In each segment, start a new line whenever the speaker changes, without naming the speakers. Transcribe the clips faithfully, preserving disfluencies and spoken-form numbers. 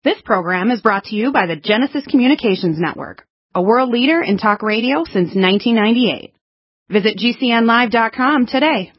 This program is brought to you by the Genesis Communications Network, a world leader in talk radio since nineteen ninety-eight. Visit G C N live dot com today.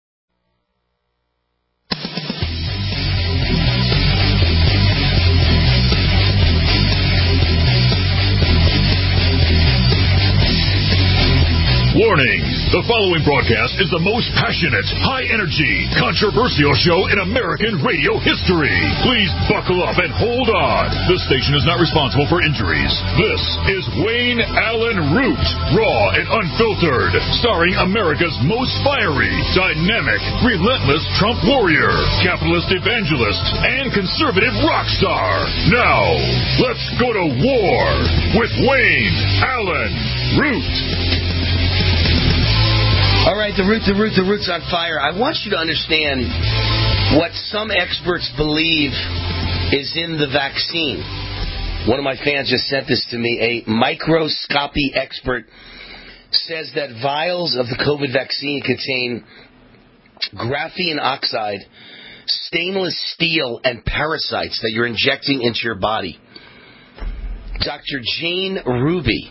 Warning! The following broadcast is the most passionate, high-energy, controversial show in American radio history. Please buckle up and hold on. This station is not responsible for injuries. This is Wayne Allyn Root, raw and unfiltered, starring America's most fiery, dynamic, relentless Trump warrior, capitalist evangelist, and conservative rock star. Now, let's go to war with Wayne Allyn Root.
All right, the root, the root, the root's on fire. I want you to understand what some experts believe is in the vaccine. One of my fans just sent this to me. A microscopy expert says that vials of the COVID vaccine contain graphene oxide, stainless steel, and parasites that you're injecting into your body. Doctor Jane Ruby,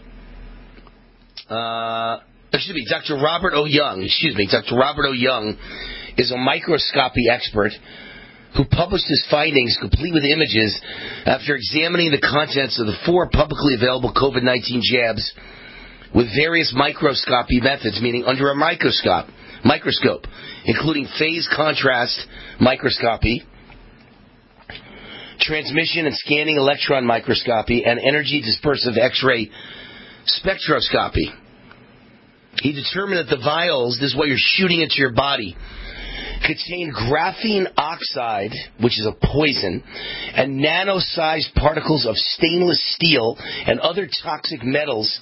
uh... Excuse me, Doctor Robert O. Young, excuse me, Doctor Robert O. Young is a microscopy expert who published his findings, complete with images, after examining the contents of the four publicly available COVID nineteen jabs with various microscopy methods, meaning under a microscope, microscope, including phase contrast microscopy, transmission and scanning electron microscopy, and energy dispersive X-ray spectroscopy. He determined that the vials, this is what you're shooting into your body, contain graphene oxide, which is a poison, and nano-sized particles of stainless steel and other toxic metals.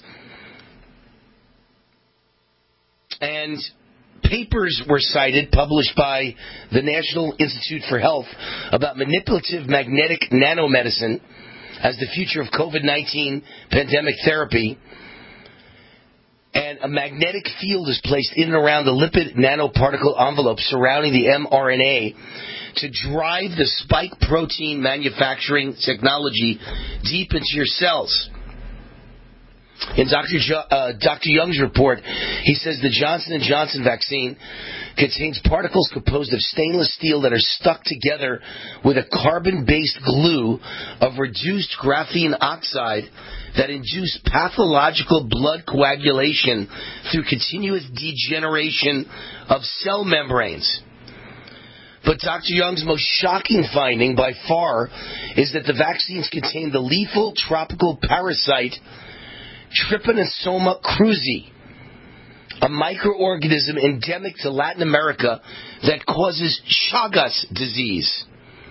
And papers were cited, published by the National Institute for Health, about manipulative magnetic nanomedicine as the future of COVID nineteen pandemic therapy. And a magnetic field is placed in and around the lipid nanoparticle envelope surrounding the mRNA to drive the spike protein manufacturing technology deep into your cells. In Doctor Jo- uh, Doctor Young's report, he says the Johnson and Johnson vaccine contains particles composed of stainless steel that are stuck together with a carbon-based glue of reduced graphene oxide that induce pathological blood coagulation through continuous degeneration of cell membranes. But Doctor Young's most shocking finding by far is that the vaccines contain the lethal tropical parasite Trypanosoma cruzi, a microorganism endemic to Latin America that causes Chagas disease.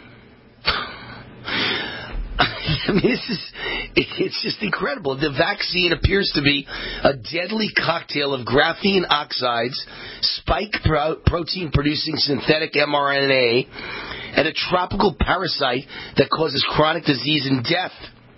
I mean, this is, it's just incredible. The vaccine appears to be a deadly cocktail of graphene oxides, spike pro- protein-producing synthetic mRNA, and a tropical parasite that causes chronic disease and death.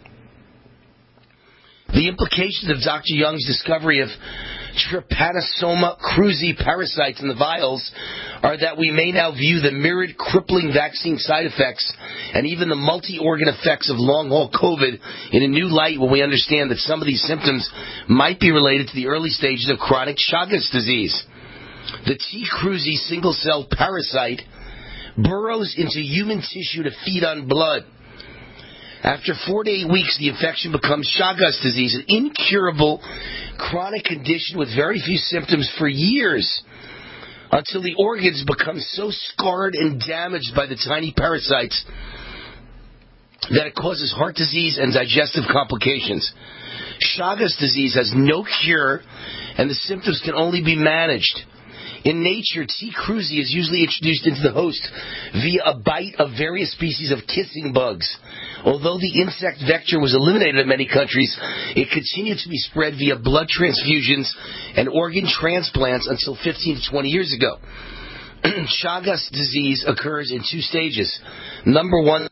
The implications of Doctor Young's discovery of Trypanosoma cruzi parasites in the vials are that we may now view the myriad crippling vaccine side effects and even the multi-organ effects of long-haul COVID in a new light when we understand that some of these symptoms might be related to the early stages of chronic Chagas disease. The T. cruzi single-celled parasite burrows into human tissue to feed on blood. After four to eight weeks, the infection becomes Chagas disease, an incurable chronic condition with very few symptoms for years, until the organs become so scarred and damaged by the tiny parasites that it causes heart disease and digestive complications. Chagas disease has no cure, and the symptoms can only be managed. In nature, T. cruzi is usually introduced into the host via a bite of various species of kissing bugs. Although the insect vector was eliminated in many countries, it continued to be spread via blood transfusions and organ transplants until fifteen to twenty years ago. Chagas disease occurs in two stages. Number one,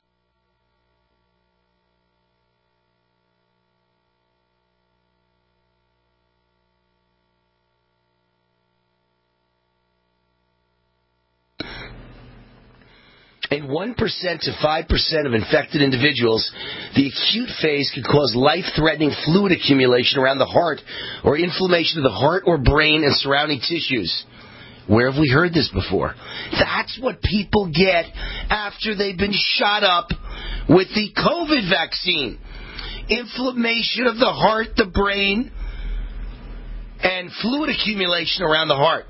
in in one percent to five percent of infected individuals, the acute phase could cause life-threatening fluid accumulation around the heart or inflammation of the heart or brain and surrounding tissues. Where have we heard this before? That's what people get after they've been shot up with the COVID vaccine. Inflammation of the heart, the brain, and fluid accumulation around the heart.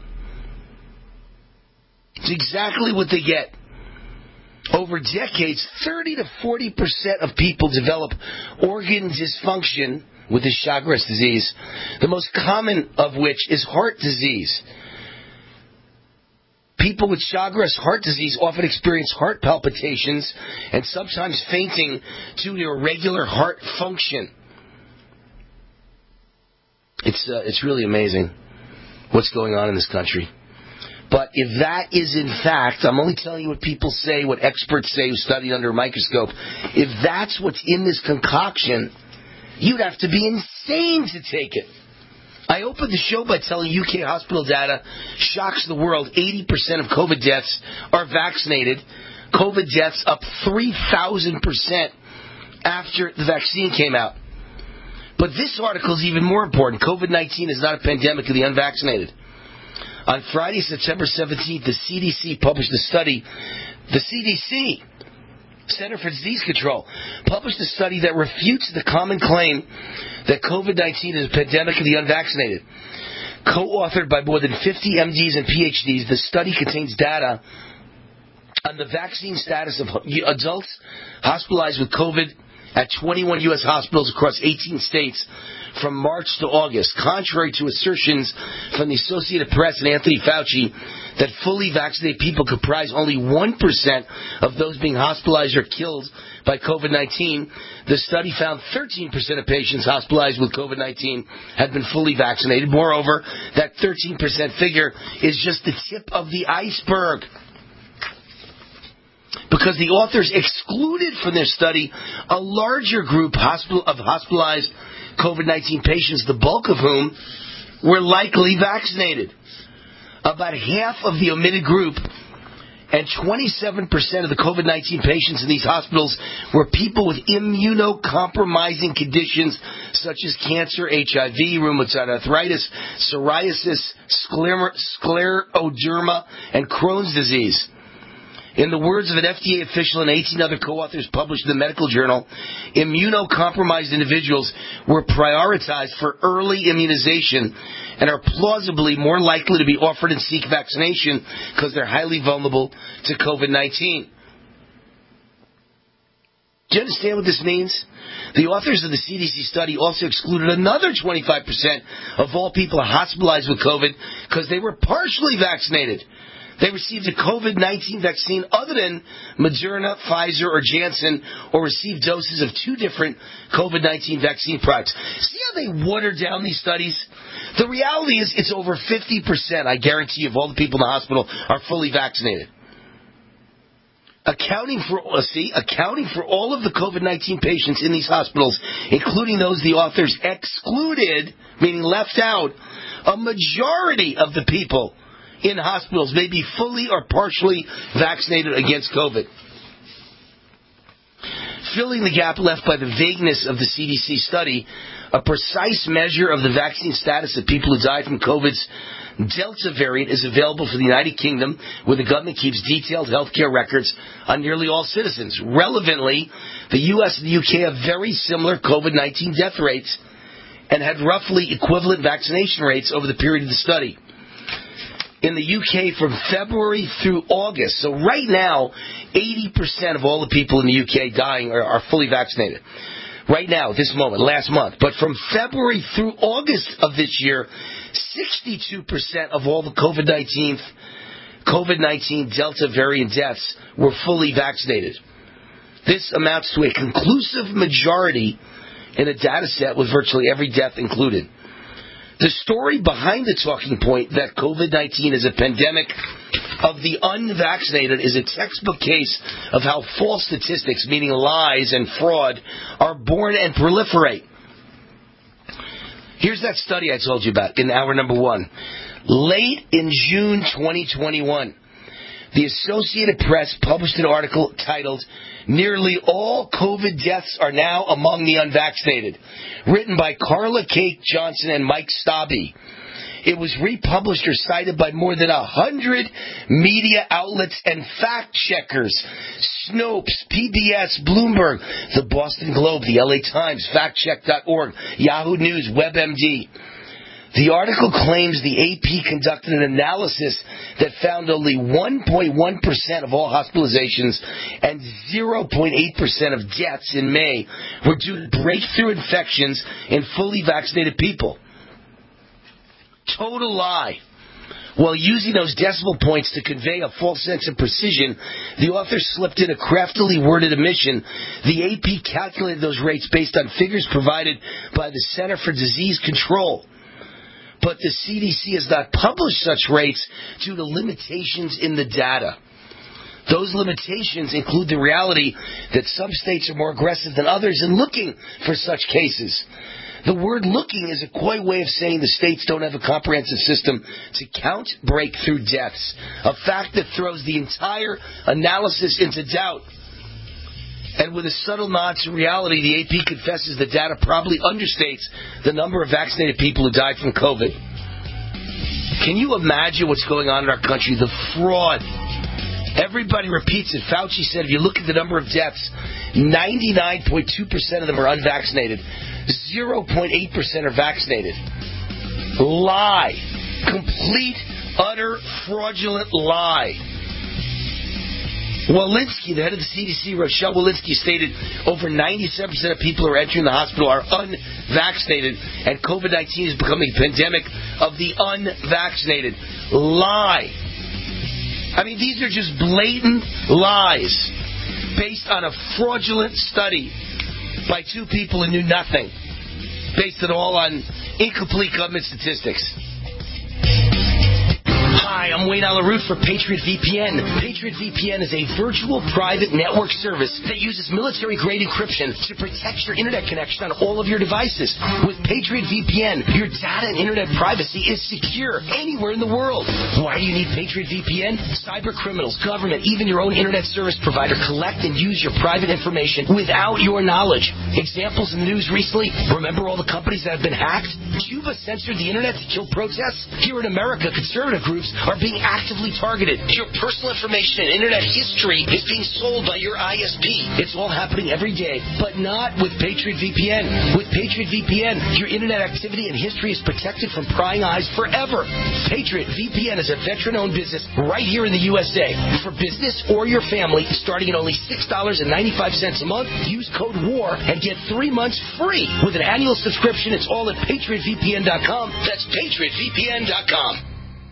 It's exactly what they get. Over decades, thirty to forty percent of people develop organ dysfunction with this Chagas disease, the most common of which is heart disease. People with Chagas heart disease often experience heart palpitations and sometimes fainting due to irregular heart function. It's uh, it's really amazing what's going on in this country. But if that is in fact, I'm only telling you what people say, what experts say who studied under a microscope, if that's what's in this concoction, you'd have to be insane to take it. I opened the show by telling U K hospital data shocks the world. eighty percent of COVID deaths are vaccinated. COVID deaths up three thousand percent after the vaccine came out. But this article is even more important. COVID nineteen is not a pandemic of the unvaccinated. On Friday, September seventeenth, the C D C published a study. The C D C, Center for Disease Control, published a study that refutes the common claim that COVID nineteen is a pandemic of the unvaccinated. Co-authored by more than fifty M Ds and P H Ds, the study contains data on the vaccine status of adults hospitalized with COVID at twenty-one U S hospitals across eighteen states from March to August, contrary to assertions from the Associated Press and Anthony Fauci that fully vaccinated people comprise only one percent of those being hospitalized or killed by COVID nineteen. The study found thirteen percent of patients hospitalized with COVID nineteen had been fully vaccinated. Moreover, that thirteen percent figure is just the tip of the iceberg, because the authors excluded from their study a larger group hospital of hospitalized COVID nineteen patients, the bulk of whom were likely vaccinated. About half of the omitted group and twenty-seven percent of the COVID nineteen patients in these hospitals were people with immunocompromising conditions such as cancer, H I V, rheumatoid arthritis, psoriasis, scler- scleroderma, and Crohn's disease. In the words of an F D A official and eighteen other co-authors published in the medical journal, immunocompromised individuals were prioritized for early immunization and are plausibly more likely to be offered and seek vaccination because they're highly vulnerable to COVID nineteen. Do you understand what this means? The authors of the C D C study also excluded another twenty-five percent of all people hospitalized with COVID because they were partially vaccinated. They received a COVID nineteen vaccine other than Moderna, Pfizer, or Janssen, or received doses of two different COVID nineteen vaccine products. See how they water down these studies? The reality is it's over fifty percent, I guarantee you, of all the people in the hospital are fully vaccinated. Accounting for, uh, see, accounting for all of the COVID nineteen patients in these hospitals, including those the authors excluded, meaning left out, a majority of the people in hospitals may be fully or partially vaccinated against COVID. Filling the gap left by the vagueness of the C D C study, a precise measure of the vaccine status of people who died from COVID's Delta variant is available for the United Kingdom, where the government keeps detailed healthcare records on nearly all citizens. Relevantly, the U S and the U K have very similar COVID nineteen death rates and had roughly equivalent vaccination rates over the period of the study. In the U K, from February through August, so right now, eighty percent of all the people in the U K dying are, are fully vaccinated. Right now, this moment, last month. But from February through August of this year, sixty-two percent of all the COVID nineteen, COVID nineteen Delta variant deaths were fully vaccinated. This amounts to a conclusive majority in a data set with virtually every death included. The story behind the talking point that COVID nineteen is a pandemic of the unvaccinated is a textbook case of how false statistics, meaning lies and fraud, are born and proliferate. Here's that study I told you about in hour number one. Late in June twenty twenty-one, the Associated Press published an article titled, "Nearly All COVID Deaths Are Now Among the Unvaccinated," written by Carla Kate Johnson and Mike Stabe. It was republished or cited by more than a hundred media outlets and fact-checkers. Snopes, P B S, Bloomberg, the Boston Globe, the L A Times, fact check dot org, Yahoo News, WebMD. The article claims the A P conducted an analysis that found only one point one percent of all hospitalizations and zero point eight percent of deaths in May were due to breakthrough infections in fully vaccinated people. Total lie. While using those decimal points to convey a false sense of precision, the author slipped in a craftily worded omission. The A P calculated those rates based on figures provided by the Center for Disease Control. But the C D C has not published such rates due to limitations in the data. Those limitations include the reality that some states are more aggressive than others in looking for such cases. The word looking is a coy way of saying the states don't have a comprehensive system to count breakthrough deaths, a fact that throws the entire analysis into doubt. And with a subtle nod to reality, the A P confesses the data probably understates the number of vaccinated people who died from COVID. Can you imagine what's going on in our country? The fraud. Everybody repeats it. Fauci said if you look at the number of deaths, ninety-nine point two percent of them are unvaccinated. zero point eight percent are vaccinated. Lie. Complete, utter, fraudulent lie. Walensky, the head of the C D C, Rochelle Walensky, stated over ninety-seven percent of people who are entering the hospital are unvaccinated, and COVID nineteen is becoming a pandemic of the unvaccinated. Lie. I mean, these are just blatant lies based on a fraudulent study by two people who knew nothing, based it all on incomplete government statistics. Hi, I'm Wayne Alaroot for Patriot V P N. Patriot V P N is a virtual private network service that uses military-grade encryption to protect your internet connection on all of your devices. With Patriot V P N, your data and internet privacy is secure anywhere in the world. Why do you need Patriot V P N? Cyber criminals, government, even your own internet service provider collect and use your private information without your knowledge. Examples in the news recently, remember all the companies that have been hacked? Cuba censored the internet to kill protests? Here in America, conservative groups are being actively targeted. Your personal information and internet history is being sold by your I S P. It's all happening every day, but not with Patriot V P N. With Patriot V P N, your internet activity and history is protected from prying eyes forever. Patriot V P N is a veteran-owned business right here in the U S A. For business or your family, starting at only six dollars and ninety-five cents a month, use code WAR and get three months free. With an annual subscription, it's all at patriot v p n dot com. That's patriot v p n dot com.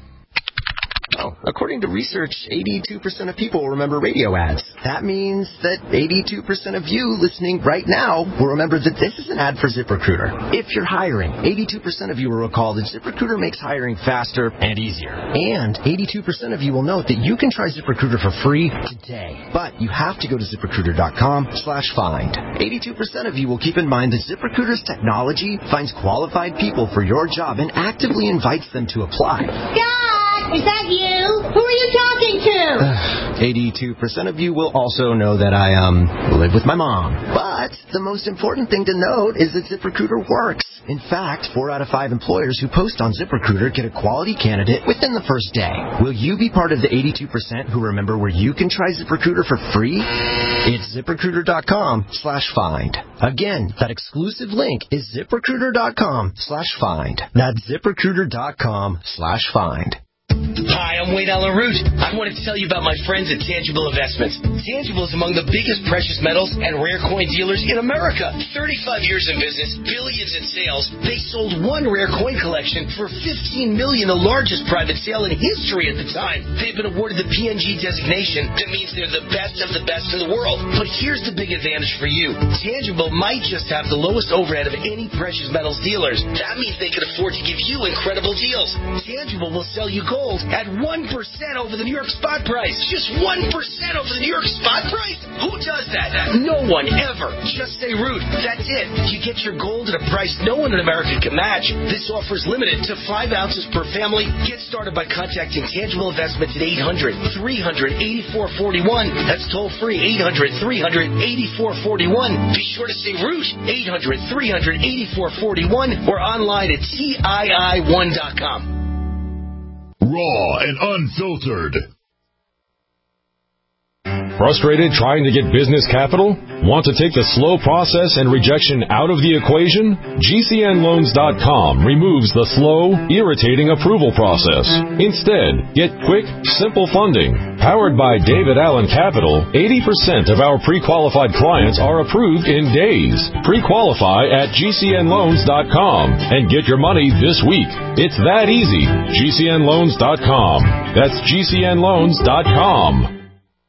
Oh, according to research, eighty-two percent of people remember radio ads. That means that eighty-two percent of you listening right now will remember that this is an ad for ZipRecruiter. If you're hiring, eighty-two percent of you will recall that ZipRecruiter makes hiring faster and easier. And eighty-two percent of you will note that you can try ZipRecruiter for free today. But you have to go to ZipRecruiter.com slash find. eighty-two percent of you will keep in mind that ZipRecruiter's technology finds qualified people for your job and actively invites them to apply.
Scott, is that you? Who are you talking to?
eighty-two percent of you will also know that I, um, live with my mom. But the most important thing to note is that ZipRecruiter works. In fact, four out of five employers who post on ZipRecruiter get a quality candidate within the first day. Will you be part of the eighty-two percent who remember where you can try ZipRecruiter for free? It's ZipRecruiter.com slash find. Again, that exclusive link is ZipRecruiter.com slash find. That's ZipRecruiter.com slash find.
Hi, I'm Wayne Alaroot. I want to tell you about my friends at Tangible Investments. Tangible is among the biggest precious metals and rare coin dealers in America. thirty-five years in business, billions in sales. They sold one rare coin collection for fifteen million dollars, the largest private sale in history at the time. They've been awarded the P N G designation. That means they're the best of the best in the world. But here's the big advantage for you. Tangible might just have the lowest overhead of any precious metals dealers. That means they can afford to give you incredible deals. Tangible will sell you gold at one one percent over the New York spot price. Just one percent over the New York spot price? Who does that? No one ever. Just say Root. That's it. You get your gold at a price no one in America can match. This offer is limited to five ounces per family. Get started by contacting Tangible Investments at eight hundred, three hundred, eighty-four forty-one. That's toll free, eight hundred, three hundred, eighty-four forty-one. Be sure to say Root, eight hundred, three hundred, eighty-four forty-one, or online at T I I one dot com.
Raw and unfiltered.
Frustrated trying to get business capital? Want to take the slow process and rejection out of the equation? G C N loans dot com removes the slow, irritating approval process. Instead, get quick, simple funding. Powered by David Allen Capital, eighty percent of our pre-qualified clients are approved in days. Pre-qualify at G C N loans dot com and get your money this week. It's that easy. G C N loans dot com. That's G C N loans dot com.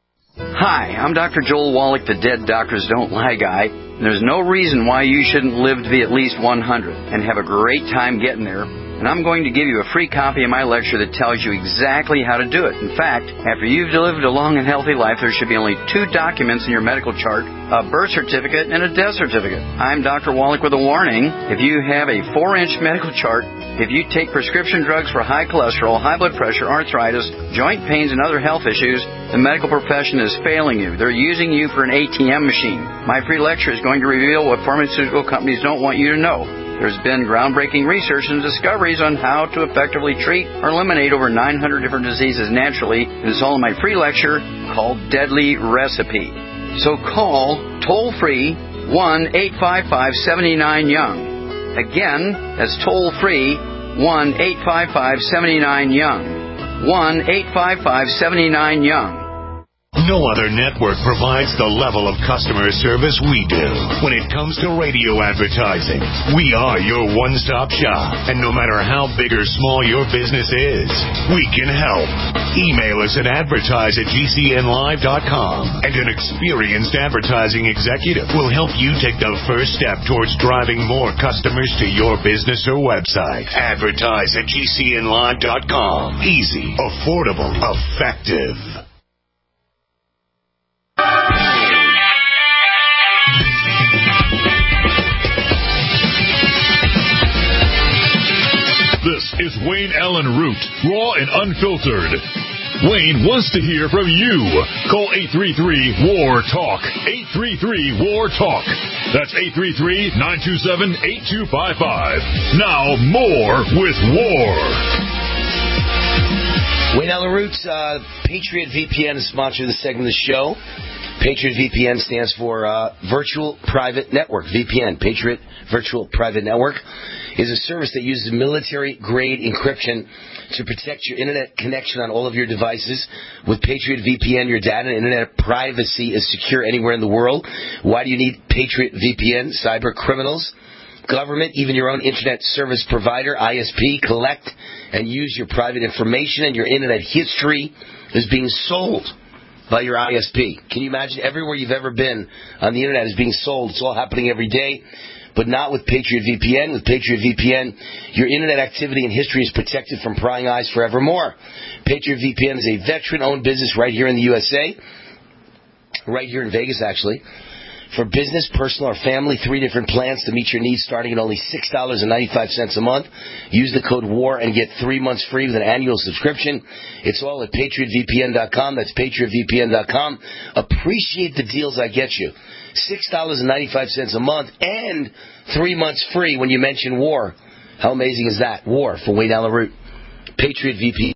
Hi, I'm Doctor Joel Wallach, the Dead Doctors Don't Lie guy. There's no reason why you shouldn't live to be at least one hundred and have a great time getting there. And I'm going to give you a free copy of my lecture that tells you exactly how to do it. In fact, after you've lived a long and healthy life, there should be only two documents in your medical chart, a birth certificate and a death certificate. I'm Doctor Wallach with a warning. If you have a four-inch medical chart, if you take prescription drugs for high cholesterol, high blood pressure, arthritis, joint pains, and other health issues, the medical profession is failing you. They're using you for an A T M machine. My free lecture is going to reveal what pharmaceutical companies don't want you to know. There's been groundbreaking research and discoveries on how to effectively treat or eliminate over nine hundred different diseases naturally, and it's all in my free lecture called Deadly Recipe. So call toll-free one eight five five, seven nine, young. Again, that's toll-free one eight five five, seven nine, young. one eight five five, seven nine, young.
No other network provides the level of customer service we do. When it comes to radio advertising, we are your one-stop shop. And no matter how big or small your business is, we can help. Email us at advertise at G C N live dot com, and an experienced advertising executive will help you take the first step towards driving more customers to your business or website. Advertise at G C N live dot com. Easy, affordable, effective.
This is Wayne Allen Root, raw and unfiltered. Wayne wants to hear from you. Call eight three three, W A R, TALK. eight three three, W A R, TALK. That's eight three three, nine two seven, eight two five five. Now, more with War.
Wayne Allen Root, uh, Patriot V P N is sponsor of this segment of the show. Patriot V P N stands for uh, Virtual Private Network. V P N, Patriot Virtual Private Network, is a service that uses military-grade encryption to protect your internet connection on all of your devices. With Patriot V P N, your data and internet privacy is secure anywhere in the world. Why do you need Patriot V P N? Cyber criminals, government, even your own internet service provider, I S P, collect and use your private information, and your internet history is being sold by your I S P. Can you imagine? Everywhere you've ever been on the internet is being sold. It's all happening every day, but not with Patriot V P N. With Patriot V P N, your internet activity and history is protected from prying eyes forevermore. Patriot V P N is a veteran-owned business right here in the U S A, right here in Vegas, actually. For business, personal, or family, three different plans to meet your needs starting at only six dollars and ninety-five cents a month. Use the code WAR and get three months free with an annual subscription. It's all at patriot v p n dot com. That's patriot v p n dot com. Appreciate the deals I get you. six dollars and ninety-five cents a month and three months free when you mention WAR. How amazing is that? WAR for Wayne Allen Root. Patriot V P N.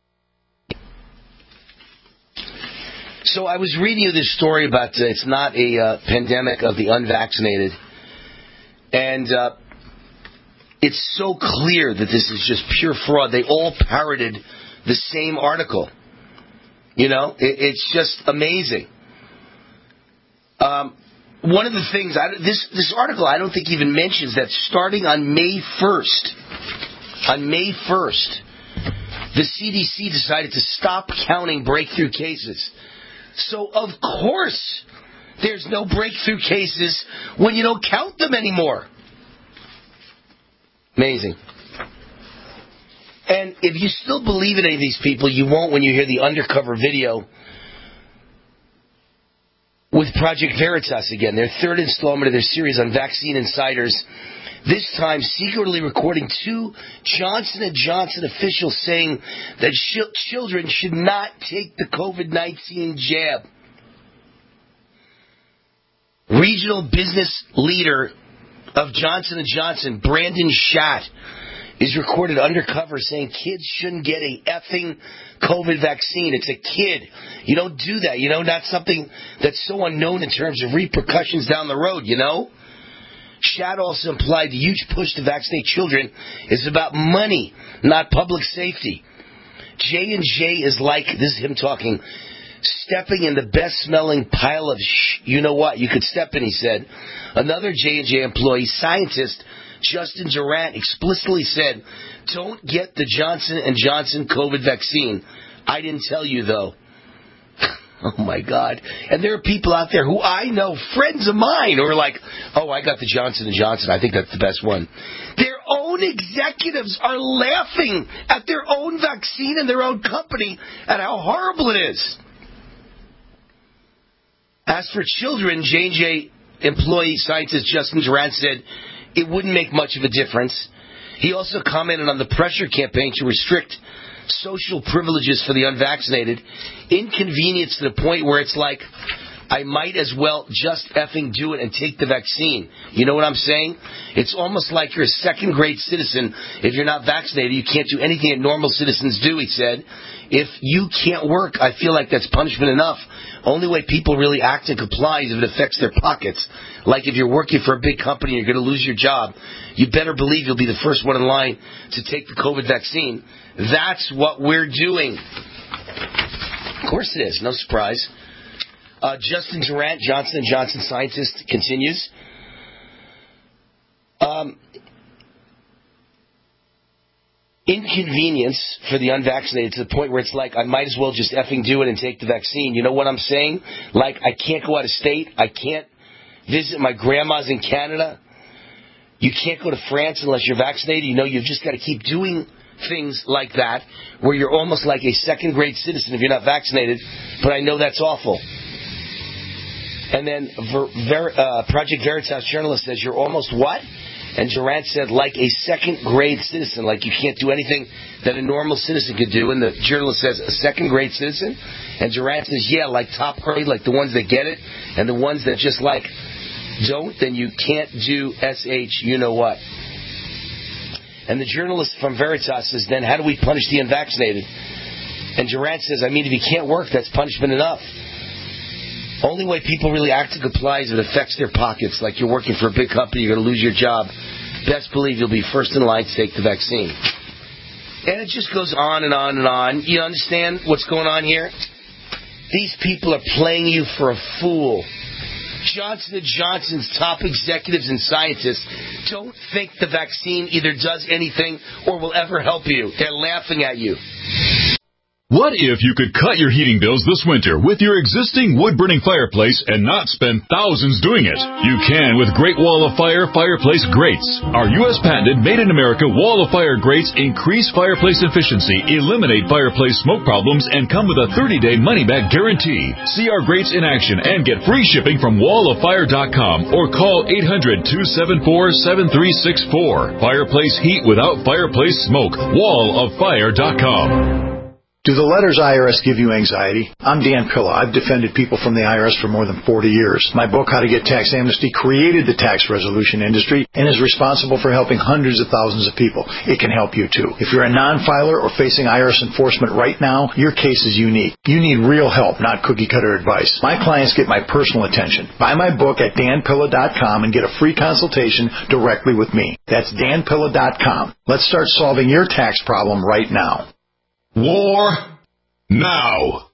So I was reading you this story about uh, it's not a uh, pandemic of the unvaccinated. And uh, it's so clear that this is just pure fraud. They all parroted the same article. You know, it, it's just amazing. Um, one of the things, I, this, this article I don't think even mentions that starting on May first, on May first, the C D C decided to stop counting breakthrough cases. So, of course, there's no breakthrough cases when you don't count them anymore. Amazing. And if you still believe in any of these people, you won't when you hear the undercover video with Project Veritas again, their third installment of their series on vaccine insiders. This time, secretly recording two Johnson and Johnson officials saying that sh- children should not take the COVID nineteen jab. Regional business leader of Johnson and Johnson, Brandon Schatt, is recorded undercover saying kids shouldn't get a effing COVID vaccine. It's a kid. You don't do that. You know, not something that's so unknown in terms of repercussions down the road, you know? Schatt also implied the huge push to vaccinate children is about money, not public safety. J and J is like, this is him talking, stepping in the best-smelling pile of sh- you know what you could step in, he said. Another J and J employee, scientist Justin Durant, explicitly said, don't get the Johnson and Johnson COVID vaccine. I didn't tell you, though. Oh, my God. And there are people out there who I know, friends of mine, who are like, oh, I got the Johnson and Johnson. I think that's the best one. Their own executives are laughing at their own vaccine and their own company and how horrible it is. As for children, J and J employee scientist Justin Durant said it wouldn't make much of a difference. He also commented on the pressure campaign to restrict social privileges for the unvaccinated, inconvenience to the point where it's like, I might as well just effing do it and take the vaccine. You know what I'm saying? It's almost like you're a second-grade citizen. If you're not vaccinated, you can't do anything that normal citizens do, he said. If you can't work, I feel like that's punishment enough. Only way people really act and comply is if it affects their pockets. Like if you're working for a big company and you're going to lose your job, you better believe you'll be the first one in line to take the COVID vaccine. That's what we're doing. Of course it is. No surprise. Uh, Justin Durant, Johnson and Johnson scientist, continues. Um, inconvenience for the unvaccinated to the point where it's like, I might as well just effing do it and take the vaccine. You know what I'm saying? Like, I can't go out of state. I can't visit my grandma's in Canada. You can't go to France unless you're vaccinated. You know, you've just got to keep doing things like that where you're almost like a second-grade citizen if you're not vaccinated. But I know that's awful. And then Ver, Ver, uh, Project Veritas journalist says, you're almost what? And Durant said, like a second-grade citizen, like you can't do anything that a normal citizen could do. And the journalist says, a second-grade citizen? And Durant says, yeah, like top grade, like the ones that get it, and the ones that just like don't, then you can't do S H you-know-what. And the journalist from Veritas says, then how do we punish the unvaccinated? And Durant says, I mean, if you can't work, that's punishment enough. Only way people really act to comply is if it affects their pockets. Like you're working for a big company, you're going to lose your job. Best believe you'll be first in line to take the vaccine. And it just goes on and on and on. You understand what's going on here? These people are playing you for a fool. Johnson and Johnson's top executives and scientists don't think the vaccine either does anything or will ever help you. They're laughing at you.
What if you could cut your heating bills this winter with your existing wood-burning fireplace and not spend thousands doing it? You can with Great Wall of Fire Fireplace Grates. Our U S patented made-in-America Wall of Fire grates increase fireplace efficiency, eliminate fireplace smoke problems, and come with a thirty-day money-back guarantee. See our grates in action and get free shipping from wall of fire dot com or call eight hundred, two seven four, seven three six four. Fireplace heat without fireplace smoke. wall of fire dot com.
Do the letters I R S give you anxiety? I'm Dan Pilla. I've defended people from the I R S for more than forty years. My book, How to Get Tax Amnesty, created the tax resolution industry and is responsible for helping hundreds of thousands of people. It can help you, too. If you're a non-filer or facing I R S enforcement right now, your case is unique. You need real help, not cookie-cutter advice. My clients get my personal attention. Buy my book at dan pilla dot com and get a free consultation directly with me. That's dan pilla dot com. Let's start solving your tax problem right now.
War now.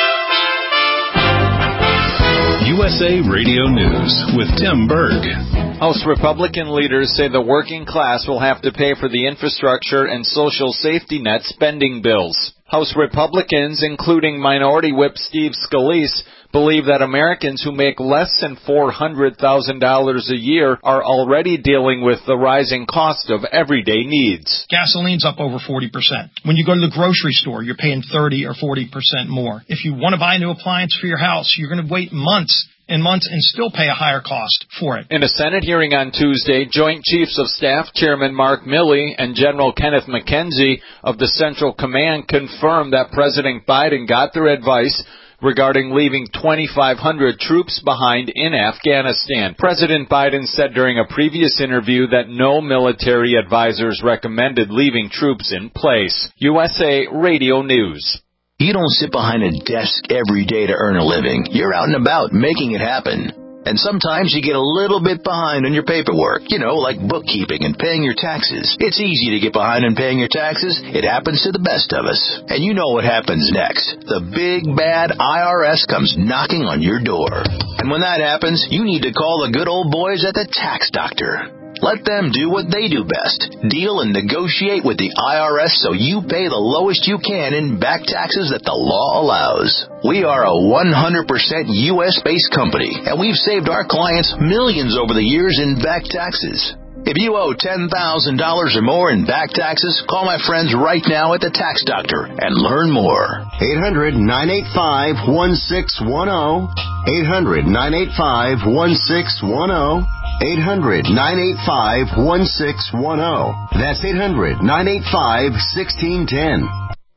U S A Radio News with Tim Berg.
House Republican leaders say the working class will have to pay for the infrastructure and social safety net spending bills. House Republicans, including Minority Whip Steve Scalise, believe that Americans who make less than four hundred thousand dollars a year are already dealing with the rising cost of everyday needs.
Gasoline's up over forty percent. When you go to the grocery store, you're paying thirty or forty percent more. If you want to buy a new appliance for your house, you're going to wait months and months and still pay a higher cost for it.
In a Senate hearing on Tuesday, Joint Chiefs of Staff Chairman Mark Milley and General Kenneth McKenzie of the Central Command confirmed that President Biden got their advice regarding leaving twenty-five hundred troops behind in Afghanistan. President Biden said during a previous interview that no military advisors recommended leaving troops in place. U S A Radio News.
You don't sit behind a desk every day to earn a living. You're out and about making it happen. And sometimes you get a little bit behind on your paperwork, you know, like bookkeeping and paying your taxes. It's easy to get behind on paying your taxes. It happens to the best of us. And you know what happens next. The big, bad I R S comes knocking on your door. And when that happens, you need to call the good old boys at the Tax Doctor. Let them do what they do best. Deal and negotiate with the I R S so you pay the lowest you can in back taxes that the law allows. We are a one hundred percent U S-based company, and we've saved our clients millions over the years in back taxes. If you owe ten thousand dollars or more in back taxes, call my friends right now at the Tax Doctor and learn more.
eight hundred, nine eight five, one six one zero. eight hundred, nine eight five, one six one zero. eight hundred, nine eight five, one six one zero. That's eight hundred, nine eight five, one six one zero.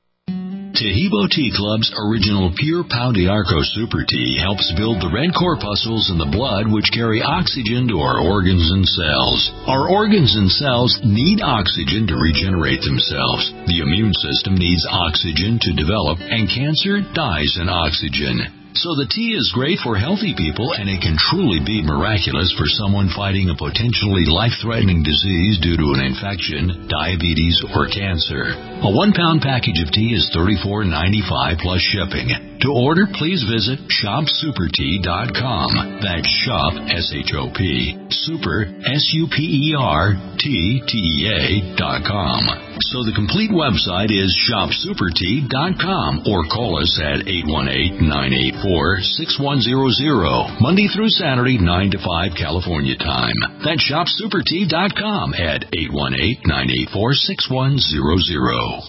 Tahibo Tea Club's original Pure Pau d'Arco Super Tea helps build the red corpuscles in the blood which carry oxygen to our organs and cells. Our organs and cells need oxygen to regenerate themselves. The immune system needs oxygen to develop, and cancer dies in oxygen. So the tea is great for healthy people, and it can truly be miraculous for someone fighting a potentially life-threatening disease due to an infection, diabetes, or cancer. A one-pound package of tea is thirty-four ninety-five plus shipping. To order, please visit shop super tea dot com. That's shop, S H O P, super, S U P E R, T, T E A dot com. So the complete website is shop super tea dot com, or call us at eight one eight, nine eight four, six one zero zero, Monday through Saturday, nine to five California time. That's shop super tea dot com at eight one eight, nine eight four, six one zero zero.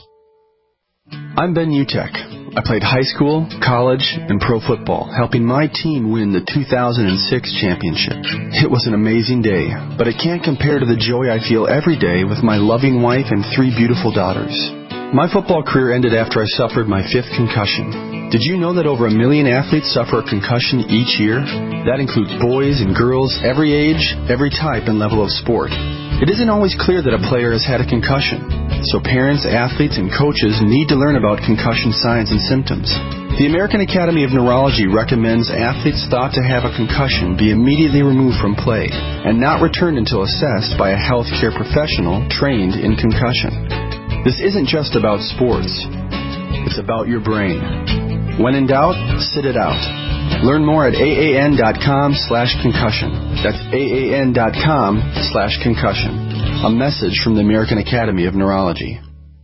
I'm Ben Utek. I played high school, college, and pro football, helping my team win the two thousand six championship. It was an amazing day, but it can't compare to the joy I feel every day with my loving wife and three beautiful daughters. My football career ended after I suffered my fifth concussion. Did you know that over a million athletes suffer a concussion each year? That includes boys and girls, every age, every type and level of sport. It isn't always clear that a player has had a concussion, so parents, athletes, and coaches need to learn about concussion signs and symptoms. The American Academy of Neurology recommends athletes thought to have a concussion be immediately removed from play and not returned until assessed by a healthcare professional trained in concussion. This isn't just about sports. It's about your brain. When in doubt, sit it out. Learn more at aan.com slash concussion. That's aan.com slash concussion. A message from the American Academy of Neurology.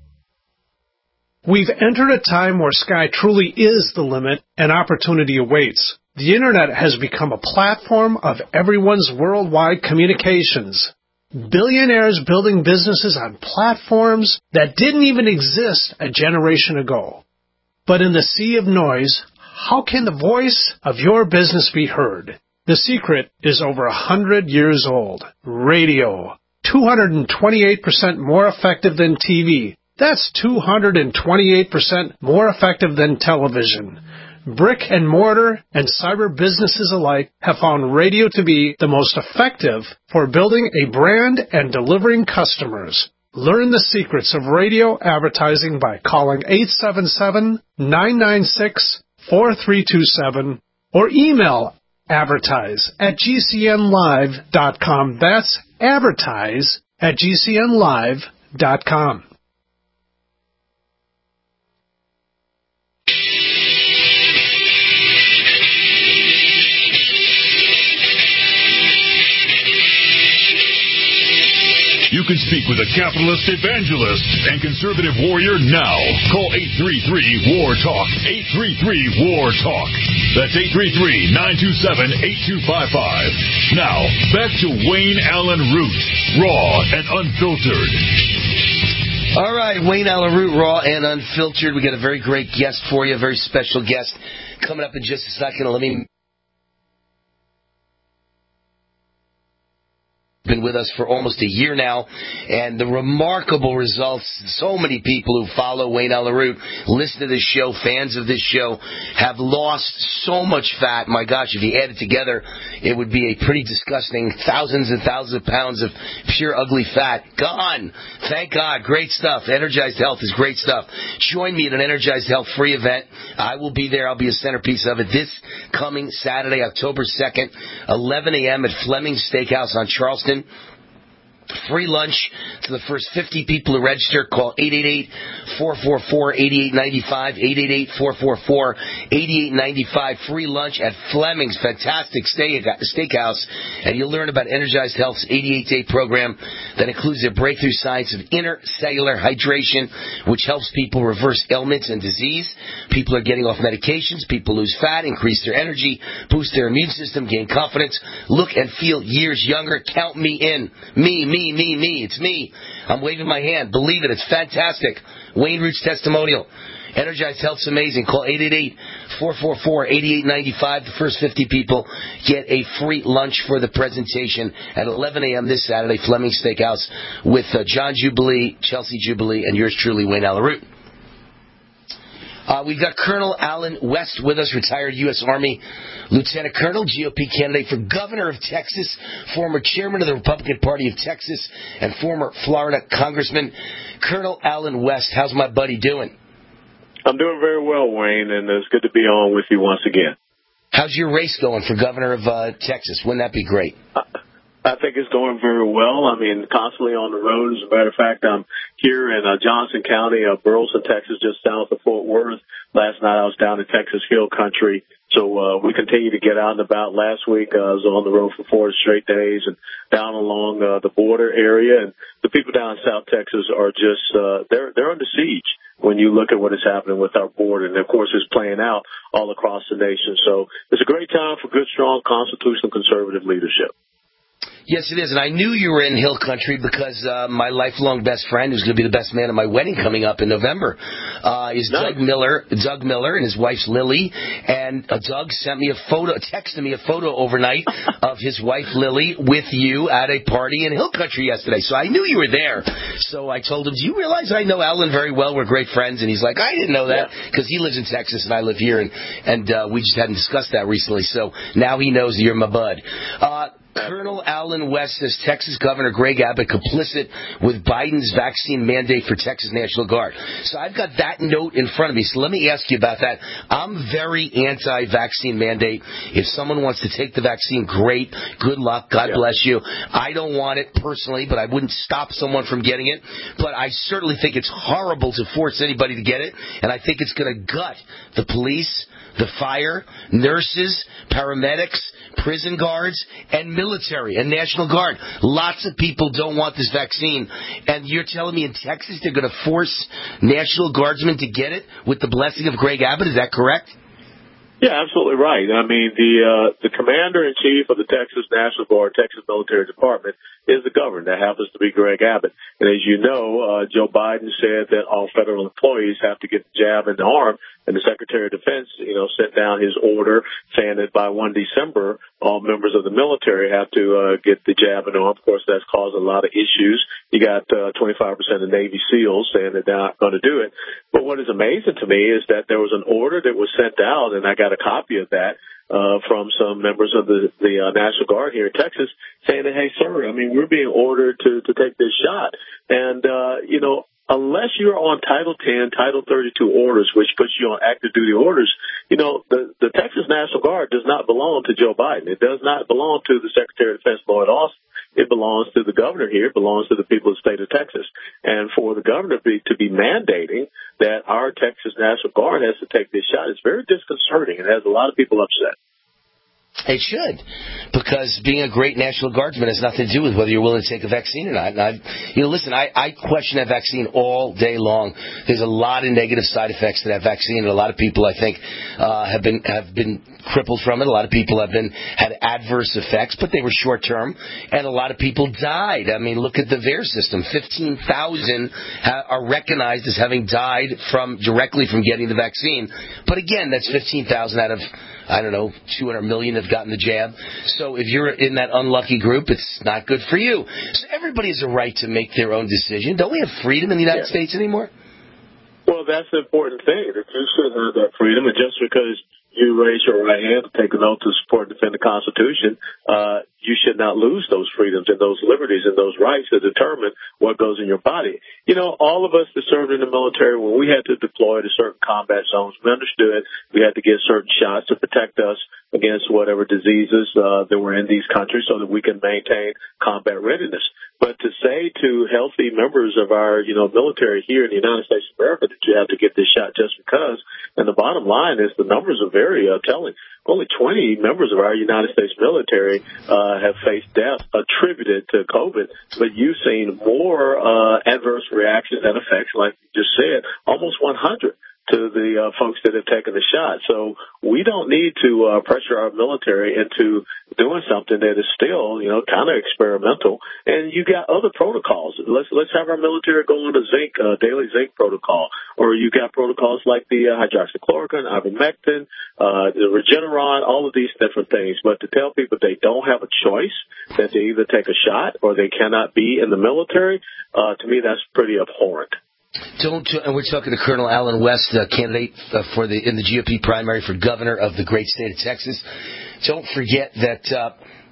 We've entered a time where sky truly is the limit and opportunity awaits. The Internet has become a platform of everyone's worldwide communications. Billionaires building businesses on platforms that didn't even exist a generation ago. But in the sea of noise, how can the voice of your business be heard? The secret is over a hundred years old. Radio. two hundred twenty-eight percent more effective than T V. That's two hundred twenty-eight percent more effective than television. Brick and mortar and cyber businesses alike have found radio to be the most effective for building a brand and delivering customers. Learn the secrets of radio advertising by calling eight seven seven, nine nine six, four three two seven or email advertise at g c n live dot com. That's advertise at g c n live dot com.
can speak with a capitalist evangelist and conservative warrior now. Call eight three three, W A R, TALK. eight three three, W A R, TALK. That's eight three three, nine two seven, eight two five five. Now, back to Wayne Allyn Root, raw and unfiltered.
All right, Wayne Allyn Root, raw and unfiltered. We got a very great guest for you, a very special guest coming up in just a second. Let me... been with us for almost a year now, and the remarkable results. So many people who follow Wayne Allyn Root, listen to this show, fans of this show, have lost so much fat. My gosh, if you add it together, it would be a pretty disgusting thousands and thousands of pounds of pure ugly fat gone. Thank God. Great stuff. Energized Health is great stuff. Join me at an Energized Health free event. I will be there. I'll be a centerpiece of it this coming Saturday, October second, eleven a.m. at Fleming's Steakhouse on Charleston. Free lunch to the first fifty people who register. Call eight eight eight, four four four, eight eight nine five, eight eight eight, four four four, eight eight nine five. Free lunch at Fleming's Fantastic Steakhouse, and you'll learn about Energized Health's eighty-eight day program that includes the breakthrough science of intercellular hydration, which helps people reverse ailments and disease. People are getting off medications. People lose fat, increase their energy, boost their immune system, gain confidence, look and feel years younger. Count me in. Me, me. Me, me, me. It's me. I'm waving my hand. Believe it. It's fantastic. Wayne Root's testimonial. Energized Health's amazing. Call eight eight eight, four four four, eight eight nine five. The first fifty people get a free lunch for the presentation at eleven a.m. this Saturday, Fleming's Steakhouse, with uh, John Jubilee, Chelsea Jubilee, and yours truly, Wayne Allyn Root. Uh, we've got Colonel Allen West with us, retired U S Army Lieutenant Colonel, G O P candidate for Governor of Texas, former chairman of the Republican Party of Texas, and former Florida Congressman. Colonel Allen West, how's my buddy doing?
I'm doing very well, Wayne, and it's good to be on with you once again.
How's your race going for Governor of uh, Texas? Wouldn't that be great?
Uh, I think it's going very well. I mean, constantly on the road. As a matter of fact, I'm here in uh, Johnson County, uh, Burleson, Texas, just south of Fort Worth. Last night I was down in Texas Hill Country. So uh, we continue to get out and about. Last week uh, I was on the road for four straight days and down along uh, the border area. And the people down in South Texas are just, uh, they're, they're under siege when you look at what is happening with our border. And, of course, it's playing out all across the nation. So it's a great time for good, strong, constitutional, conservative leadership.
Yes, it is. And I knew you were in Hill Country because uh, my lifelong best friend, who's going to be the best man at my wedding coming up in November, uh, is nice. Doug Miller, Doug Miller and his wife's Lily. And uh, Doug sent me a photo, texted me a photo overnight of his wife Lily with you at a party in Hill Country yesterday. So I knew you were there. So I told him, do you realize I know Alan very well? We're great friends. And he's like, I didn't know that because he lives in Texas and I live here. And, and uh, we just hadn't discussed that recently. So now he knows you're my bud. Uh, Colonel Allen West says Texas Governor Greg Abbott complicit with Biden's vaccine mandate for Texas National Guard. So I've got that note in front of me. So let me ask you about that. I'm very anti-vaccine mandate. If someone wants to take the vaccine, great. Good luck. God yeah. bless you. I don't want it personally, but I wouldn't stop someone from getting it. But I certainly think it's horrible to force anybody to get it. And I think it's going to gut the police, the fire, nurses, paramedics, prison guards, and military and National Guard. Lots of people don't want this vaccine. And you're telling me in Texas they're going to force National Guardsmen to get it with the blessing of Greg Abbott? Is that correct?
Yeah, absolutely right. I mean, the uh, the commander-in-chief of the Texas National Guard, Texas Military Department, is the governor. That happens to be Greg Abbott. And as you know, uh, Joe Biden said that all federal employees have to get the jab in the arm. And the Secretary of Defense, you know, sent down his order saying that by one December, all members of the military have to uh, get the jab in the arm. Of course, that's caused a lot of issues. You got uh, twenty-five percent of Navy SEALs saying that they're not going to do it. But what is amazing to me is that there was an order that was sent out, and I got a copy of that uh, from some members of the, the uh, National Guard here in Texas saying that, hey, sir, I mean, we're being ordered to, to take this shot. And, uh, you know, unless you're on Title ten, Title thirty-two orders, which puts you on active duty orders, you know, the, the Texas National Guard does not belong to Joe Biden. It does not belong to the Secretary of Defense, Lloyd Austin. It belongs to the governor here. It belongs to the people of the state of Texas. And for the governor to be, to be mandating that our Texas National Guard has to take this shot, it's very disconcerting. It has a lot of people upset.
It should, because being a great National Guardsman has nothing to do with whether you're willing to take a vaccine or not. And I, you know, listen, I, I question that vaccine all day long. There's a lot of negative side effects to that vaccine, and a lot of people, I think, uh, have been have been crippled from it. A lot of people have been had adverse effects, but they were short term, and a lot of people died. I mean, look at the V A E R system. Fifteen thousand ha- are recognized as having died from directly from getting the vaccine. But again, that's fifteen thousand out of, I don't know, two hundred million have gotten the jab. So if you're in that unlucky group, it's not good for you. So everybody has a right to make their own decision. Don't we have freedom in the United yeah. States anymore?
Well, that's the important thing, that you should have that freedom. And just because you raise your right hand to take an oath to support and defend the Constitution, uh, you should not lose those freedoms and those liberties and those rights to determine what goes in your body. You know, all of us that served in the military, when we had to deploy to certain combat zones, we understood we had to get certain shots to protect us against whatever diseases uh, that were in these countries so that we can maintain combat readiness. But to say to healthy members of our, you know, military here in the United States of America that you have to get this shot just because, and the bottom line is the numbers are very uh, telling. Only twenty members of our United States military uh, have faced death attributed to COVID, but you've seen more uh, adverse reactions and effects, like you just said, almost one hundred. To the uh, folks that have taken the shot. So we don't need to uh, pressure our military into doing something that is still, you know, kind of experimental. And you got other protocols. Let's let's have our military go on a zinc, uh, daily zinc protocol. Or you got protocols like the uh, hydroxychloroquine, ivermectin, uh, the Regeneron, all of these different things. But to tell people they don't have a choice, that they either take a shot or they cannot be in the military, uh, to me that's pretty abhorrent.
Don't, and we're talking to Colonel Allen West, uh, candidate uh, for the in the G O P primary for governor of the great state of Texas. Don't forget that uh,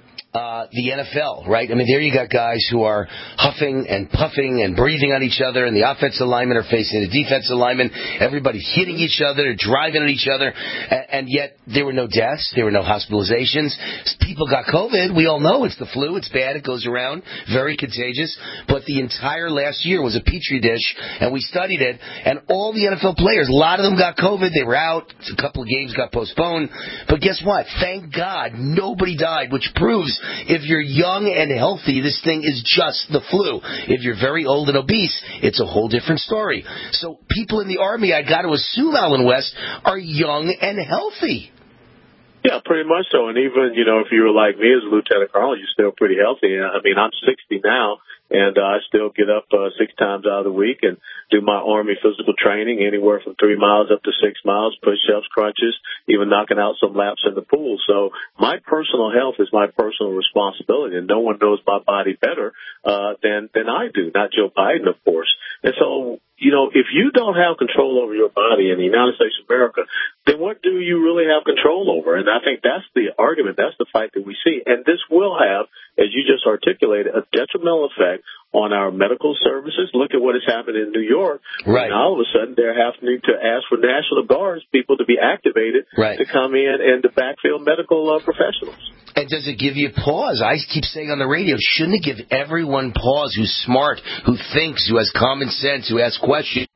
uh, the N F L, right? I mean, there you got guys who are huffing and puffing and breathing on each other, and the offensive linemen are facing the defensive linemen. Everybody hitting each other, driving at each other, and, and yet there were no deaths, there were no hospitalizations. People got COVID. We all know it's the flu. It's bad. It goes around, very contagious. But the entire last year was a petri dish, and we studied it. And all the N F L players, a lot of them got COVID. They were out. A couple of games got postponed. But guess what? Thank God nobody died, which proves if you're young and healthy, this thing is just the flu. If you're very old and obese, it's a whole different story. So people in the Army, I got to assume, Allen West, are young and healthy.
Yeah, pretty much so. And even, you know, if you were like me as a lieutenant colonel, you're still pretty healthy. I mean, I'm sixty now, and uh, I still get up uh, six times out of the week and do my Army physical training, anywhere from three miles up to six miles, push-ups, crunches, even knocking out some laps in the pool. So my personal health is my personal responsibility, and no one knows my body better uh, than than I do, not Joe Biden, of course. And so, you know, if you don't have control over your body in the United States of America, then what do you really have control over? And I think that's the argument, that's the fight that we see. And this will have, as you just articulated, a detrimental effect on our medical services. Look at what has happened in New York.
Right.
Now, all of a sudden, they're having to ask for National Guards people to be activated
right.
to come in and to backfill medical uh, professionals.
And does it give you pause? I keep saying on the radio, shouldn't it give everyone pause who's smart, who thinks, who has common sense, who asks questions?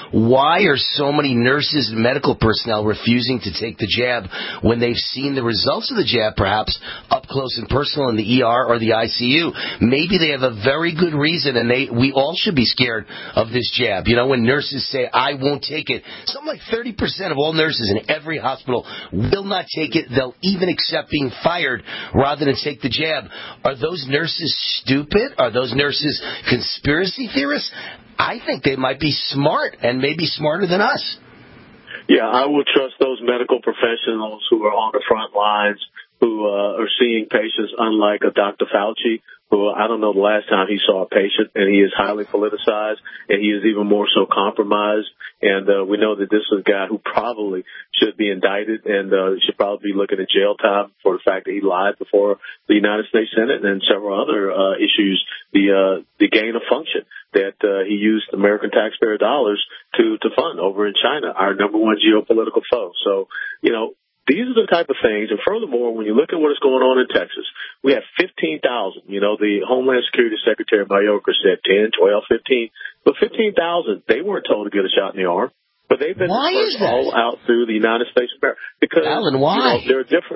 Why are so many nurses and medical personnel refusing to take the jab when they've seen the results of the jab, perhaps up close and personal in the E R or the I C U? Maybe they have a very good reason, and they we all should be scared of this jab. You know, when nurses say, I won't take it, something like thirty percent of all nurses in every hospital will not take it. They'll even accept being fired rather than take the jab. Are those nurses stupid? Are those nurses conspiracy theorists? I think they might be smart, and maybe smarter than us.
Yeah, I will trust those medical professionals who are on the front lines, who uh, are seeing patients, unlike a Doctor Fauci, who I don't know the last time he saw a patient, and he is highly politicized, and he is even more so compromised. And uh, we know that this is a guy who probably should be indicted and uh, should probably be looking at jail time for the fact that he lied before the United States Senate and several other uh, issues, the uh, the gain of function that uh, he used American taxpayer dollars to, to fund over in China, our number one geopolitical foe. So, you know, these are the type of things. And furthermore, when you look at what is going on in Texas, we have fifteen thousand. You know, the Homeland Security Secretary Mayorkas said ten, twelve, fifteen. But fifteen thousand, they weren't told to get a shot in the arm. But they've been
why is that?
all out through the United States of America. Because
Alan, why?
You know, there are different.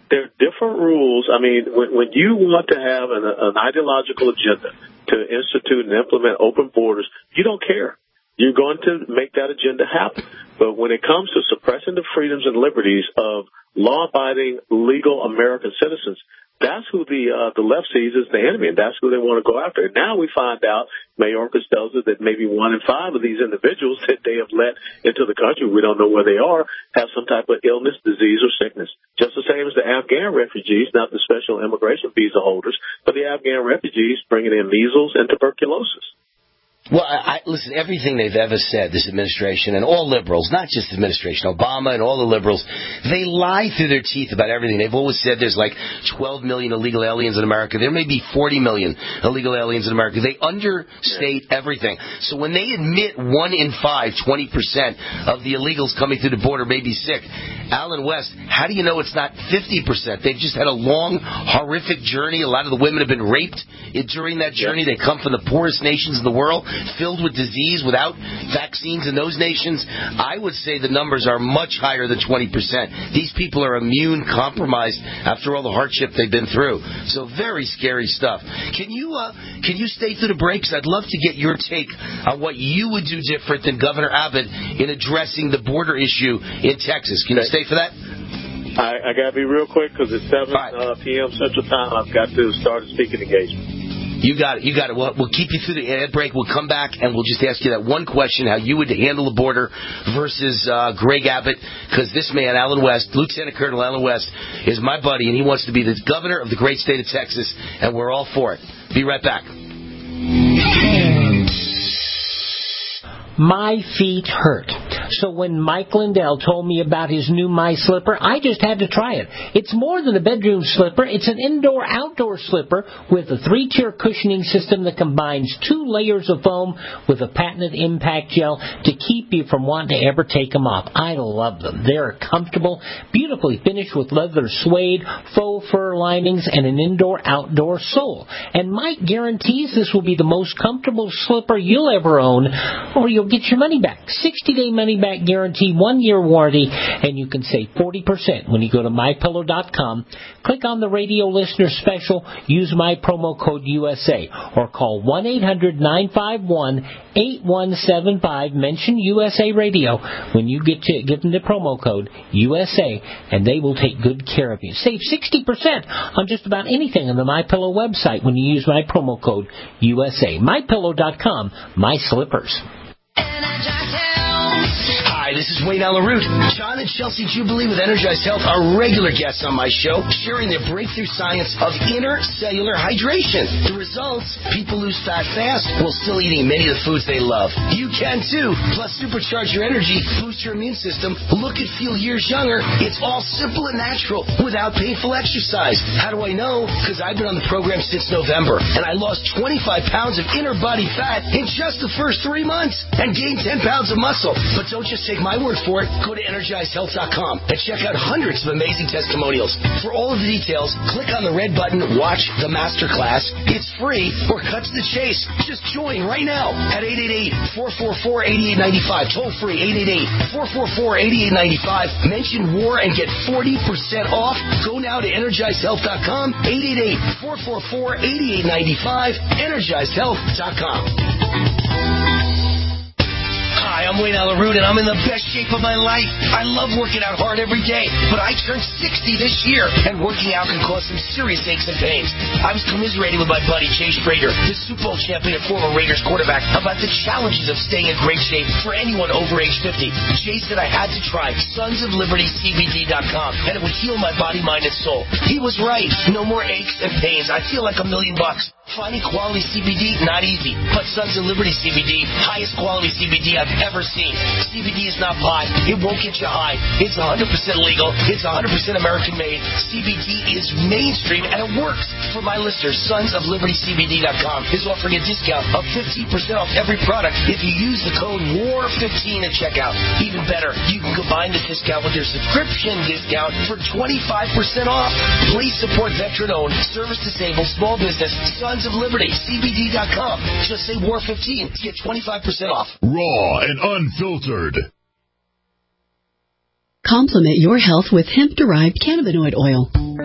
there are different rules. I mean, when, when you want to have an, an ideological agenda to institute and implement open borders, you don't care. You're going to make that agenda happen. But when it comes to suppressing the freedoms and liberties of law-abiding, legal American citizens, that's who the uh, the left sees as the enemy, and that's who they want to go after. And now we find out, Mayorkas tells us that maybe one in five of these individuals that they have let into the country, we don't know where they are, have some type of illness, disease, or sickness. Just the same as the Afghan refugees, not the special immigration visa holders, but the Afghan refugees bringing in measles and tuberculosis.
Well, I, I, listen, everything they've ever said, this administration, and all liberals, not just the administration, Obama and all the liberals, they lie through their teeth about everything. They've always said there's like twelve million illegal aliens in America. There may be forty million illegal aliens in America. They understate everything. So when they admit one in five, twenty percent of the illegals coming through the border may be sick, Alan West, how do you know it's not fifty percent? They've just had a long, horrific journey. A lot of the women have been raped during that journey. They come from the poorest nations in the world, filled with disease, without vaccines in those nations. I would say the numbers are much higher than twenty percent. These people are immune compromised after all the hardship they've been through. So very scary stuff. Can you uh, can you stay through the breaks? I'd love to get your take on what you would do different than Governor Abbott in addressing the border issue in Texas. Can you stay for that?
I, I got to be real quick because it's seven uh, p.m. Central Time. I've got to start a speaking engagement.
You got it. You got it. We'll, we'll keep you through the ad break. We'll come back, and we'll just ask you that one question, how you would handle the border versus uh, Greg Abbott, because this man, Alan West, Lieutenant Colonel Alan West, is my buddy, and he wants to be the governor of the great state of Texas, and we're all for it. Be right back.
My feet hurt. So when Mike Lindell told me about his new My Slipper, I just had to try it. It's more than a bedroom slipper. It's an indoor-outdoor slipper with a three-tier cushioning system that combines two layers of foam with a patented impact gel to keep you from wanting to ever take them off. I love them. They're comfortable, beautifully finished with leather suede, faux fur linings, and an indoor-outdoor sole. And Mike guarantees this will be the most comfortable slipper you'll ever own, or you'll get your money back. sixty-day money-back guarantee, one-year warranty, and you can save forty percent when you go to my pillow dot com. Click on the radio listener special, use my promo code U S A, or call one eight hundred nine five one eight one seven five. Mention U S A Radio when you get to give them the promo code U S A, and they will take good care of you. Save sixty percent on just about anything on the MyPillow website when you use my promo code U S A. my pillow dot com. My slippers.
Hi, this is Wayne Allyn Root. John and Chelsea Jubilee with Energized Health are regular guests on my show, sharing their breakthrough science of intercellular hydration. The results? People lose fat fast while still eating many of the foods they love. You can too. Plus, supercharge your energy, boost your immune system, look and feel years younger. It's all simple and natural without painful exercise. How do I know? Because I've been on the program since November, and I lost twenty-five pounds of inner body fat in just the first three months and gained ten pounds of muscle. But don't just take my word for it. Go to energized health dot com and check out hundreds of amazing testimonials. For all of the details, click on the red button, watch the masterclass. It's free, or cut to the chase. Just join right now at eight eight eight, four four four, eight eight nine five. Toll free, eight eight eight, four four four, eight eight nine five. Mention war and get forty percent off. Go now to energized health dot com, eight eight eight, four four four, eight eight nine five, energized health dot com. Hi, I'm Wayne Allyn Root, and I'm in the best shape of my life. I love working out hard every day, but I turned sixty this year, and working out can cause some serious aches and pains. I was commiserating with my buddy Jay Schrader, the Super Bowl champion and former Raiders quarterback, about the challenges of staying in great shape for anyone over age fifty. Jay said I had to try sons of liberty C B D dot com, and it would heal my body, mind, and soul. He was right. No more aches and pains. I feel like a million bucks. Finding quality C B D, not easy, but Sons of Liberty C B D, highest quality C B D I've ever seen. C B D is not pot. It won't get you high. It's one hundred percent legal. It's one hundred percent American made. C B D is mainstream, and it works. For my listeners, Sons of Liberty C B D dot com is offering a discount of fifteen percent off every product if you use the code W A R fifteen at checkout. Even better, you can combine this discount with your subscription discount for twenty-five percent off. Please support veteran-owned, service-disabled, small business, Sons of Liberty C B D dot com. Just say W A R fifteen to get twenty-five percent off.
Raw and unfiltered.
Complement your health with hemp-derived cannabinoid oil.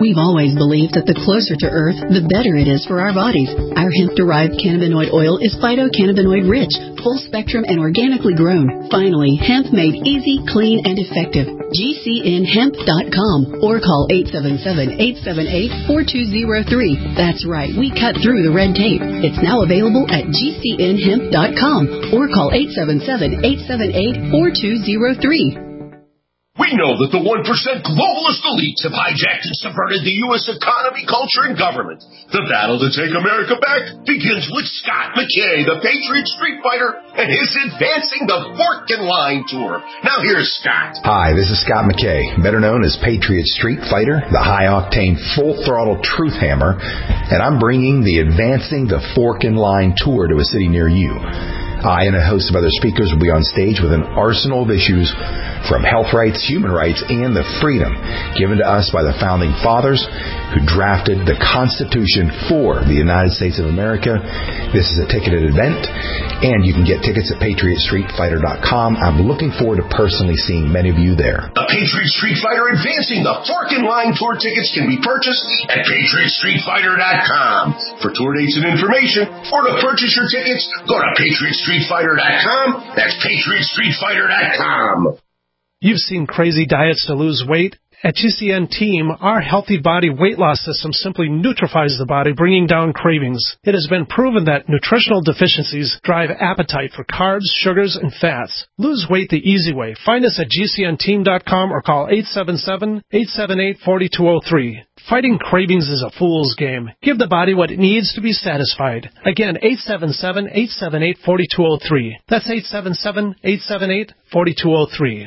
We've always believed that the closer to Earth, the better it is for our bodies. Our hemp-derived cannabinoid oil is phytocannabinoid-rich, full-spectrum, and organically grown. Finally, hemp made easy, clean, and effective. G C N hemp dot com or call eight seven seven, eight seven eight, four two zero three. That's right, we cut through the red tape. It's now available at G C N hemp dot com or call eight seven seven, eight seven eight, four two zero three.
We know that the one percent globalist elites have hijacked and subverted the U S economy, culture, and government. The battle to take America back begins with Scott McKay, the Patriot Street Fighter, and his Advancing the Fork and Line Tour. Now here's Scott.
Hi, this is Scott McKay, better known as Patriot Street Fighter, the high-octane, full-throttle truth hammer, and I'm bringing the Advancing the Fork and Line Tour to a city near you. I and a host of other speakers will be on stage with an arsenal of issues from health rights, human rights, and the freedom given to us by the Founding Fathers who drafted the Constitution for the United States of America. This is a ticketed event, and you can get tickets at patriot street fighter dot com. I'm looking forward to personally seeing many of you there.
The Patriot Street Fighter Advancing the Fork and Line Tour tickets can be purchased at patriot street fighter dot com. For tour dates and information, or to purchase your tickets, go to patriot street fighter dot com. That's patriot street fighter dot com.
You've seen crazy diets to lose weight. At G C N Team, our healthy body weight loss system simply neutralizes the body, bringing down cravings. It has been proven that nutritional deficiencies drive appetite for carbs, sugars, and fats. Lose weight the easy way. Find us at G C N team dot com or call eight seven seven, eight seven eight, four two zero three. Fighting cravings is a fool's game. Give the body what it needs to be satisfied. Again, eight seven seven, eight seven eight, four two zero three. That's eight seven seven, eight seven eight, four two zero three.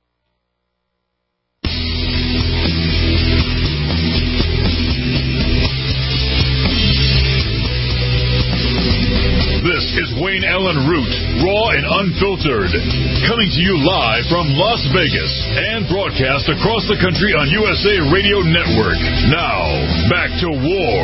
This is Wayne Allen Root, raw and unfiltered, coming to you live from Las Vegas and broadcast across the country on U S A Radio Network. Now, back to war.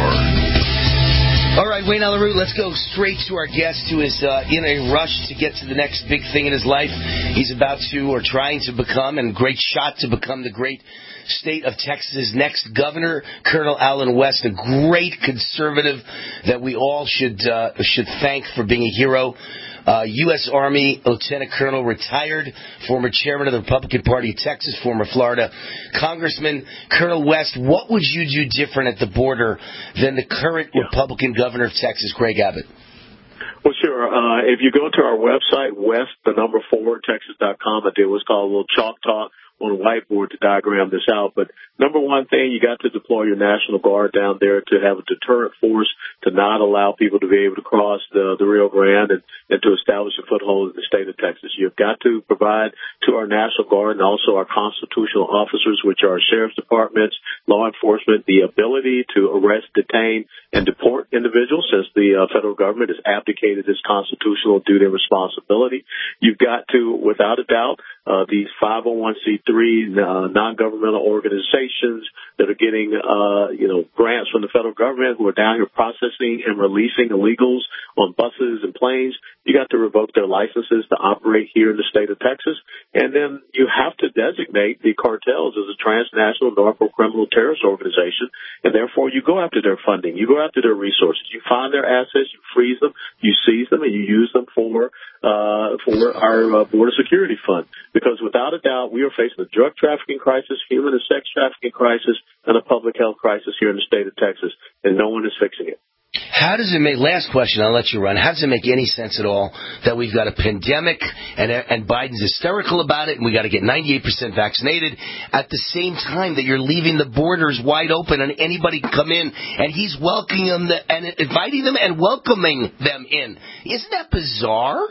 All right, Wayne Allen Root, let's go straight to our guest who is uh, in a rush to get to the next big thing in his life. He's about to, or trying to become, and great shot to become the great state of Texas' next governor, Colonel Allen West, a great conservative that we all should uh, should thank for being a hero. Uh, U S Army Lieutenant Colonel, retired, former chairman of the Republican Party of Texas, former Florida Congressman. Colonel West, what would you do different at the border than the current yeah. Republican governor of Texas, Greg Abbott?
Well, sure. Uh, if you go to our website, west, the number four, texas dot com, I did what's called a little chalk talk on a whiteboard to diagram this out. But number one thing, you got to deploy your National Guard down there to have a deterrent force to not allow people to be able to cross the, the Rio Grande and, and to establish a foothold in the state of Texas. You've got to provide to our National Guard and also our constitutional officers, which are sheriff's departments, law enforcement, the ability to arrest, detain, and deport individuals, since the uh, federal government has abdicated its constitutional duty and responsibility. You've got to, without a doubt, uh, these five oh one c three uh, non-governmental organizations that are getting, uh, you know, grants from the federal government who are down here processing and releasing illegals on buses and planes. You got to revoke their licenses to operate here in the state of Texas. And then you have to designate the cartels as a transnational narco-criminal terrorist organization. And therefore, you go after their funding. You go after their resources. You find their assets. You freeze them. You seize them. And you use them for uh for our uh, border security fund. Because without a doubt, we are facing a drug trafficking crisis, human and sex trafficking crisis, and a public health crisis here in the state of Texas. And no one is fixing it.
How does it make, last question, I'll let you run, how does it make any sense at all that we've got a pandemic and and Biden's hysterical about it and we got to get ninety-eight percent vaccinated at the same time that you're leaving the borders wide open and anybody can come in and he's welcoming them and inviting them and welcoming them in? Isn't that bizarre?